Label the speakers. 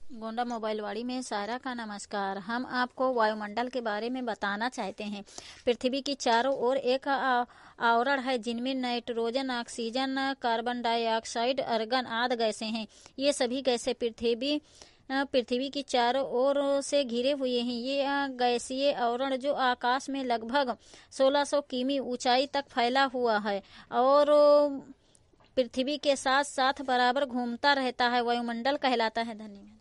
Speaker 1: Gonda mobile वाड़ी में सारा का नमस्कार। हम आपको वायुमंडल के बारे में बताना चाहते हैं। पृथ्वी की चारों ओर एक आवरण है जिनमें nitrogen, oxygen, carbon dioxide, argon आदि गैसें हैं। ये सभी गैसें पृथ्वी की चारों ओर से घिरे हुए हैं। ये गैसीय आवरण जो आकाश में लगभग 1600 किमी ऊंचाई तक फैला हुआ है और पृथ्वी के साथ साथ बराबर घूमता रहता है, वायुमंडल कहलाता है। धन्यवाद।